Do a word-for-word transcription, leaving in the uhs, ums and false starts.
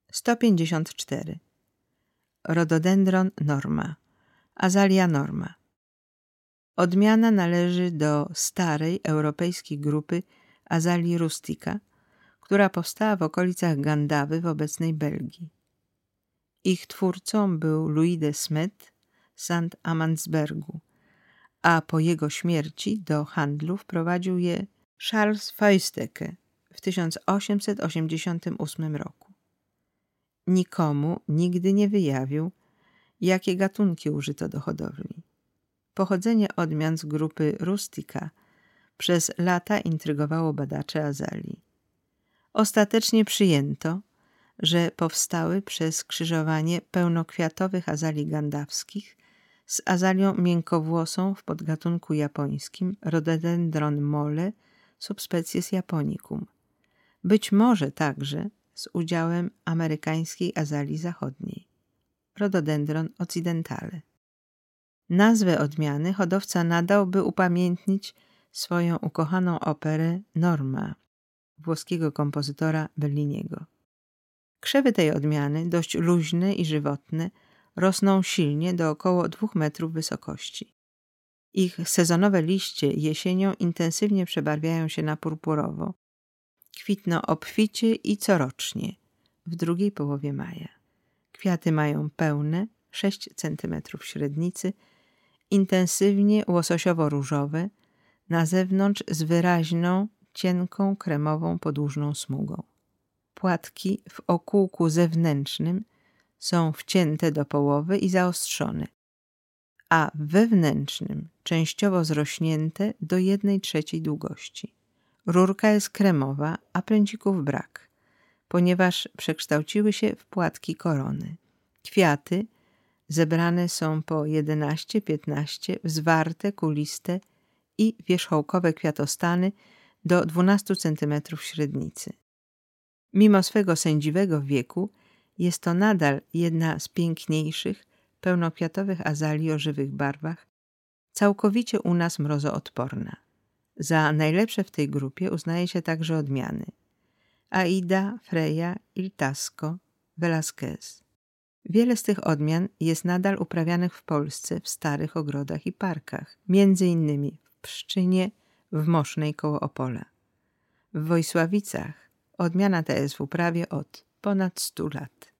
sto pięćdziesiąt cztery. Rhododendron norma, Azalia norma. Odmiana należy do starej europejskiej grupy Azalii rustica, która powstała w okolicach Gandawy w obecnej Belgii. Ich twórcą był Louis de Smet z Sankt Amandsbergu, a po jego śmierci do handlu wprowadził je Charles Feusteke w tysiąc osiemset osiemdziesiątym ósmym roku. Nikomu nigdy nie wyjawił, jakie gatunki użyto do hodowli. Pochodzenie odmian z grupy rustica przez lata intrygowało badaczy azalii. Ostatecznie przyjęto, że powstały przez skrzyżowanie pełnokwiatowych azalii gandawskich z azalią miękkowłosą w podgatunku japońskim Rhododendron mole subspecies japonicum. Być może także z udziałem amerykańskiej azalii zachodniej Rhododendron occidentale. Nazwę odmiany hodowca nadał, by upamiętnić swoją ukochaną operę Norma włoskiego kompozytora Belliniego. Krzewy tej odmiany, dość luźne i żywotne, rosną silnie do około dwóch metrów wysokości. Ich sezonowe liście jesienią intensywnie przebarwiają się na purpurowo. Kwitną obficie i corocznie, w drugiej połowie maja. Kwiaty mają pełne, sześć centymetrów średnicy, intensywnie łososiowo-różowe, na zewnątrz z wyraźną, cienką, kremową, podłużną smugą. Płatki w okółku zewnętrznym są wcięte do połowy i zaostrzone, a w wewnętrznym częściowo zrośnięte do jednej trzeciej długości. Rurka jest kremowa, a pręcików brak, ponieważ przekształciły się w płatki korony. Kwiaty zebrane są po jedenaście piętnaście, zwarte, kuliste i wierzchołkowe kwiatostany do dwunastu centymetrów średnicy. Mimo swego sędziwego wieku jest to nadal jedna z piękniejszych, pełnokwiatowych azalii o żywych barwach, całkowicie u nas mrozoodporna. Za najlepsze w tej grupie uznaje się także odmiany Aida, Freya, Il Tasco, Velasquez. Wiele z tych odmian jest nadal uprawianych w Polsce w starych ogrodach i parkach, między innymi w Pszczynie, w Mosznej koło Opola. W Wojsławicach odmiana ta jest w uprawie od ponad stu lat.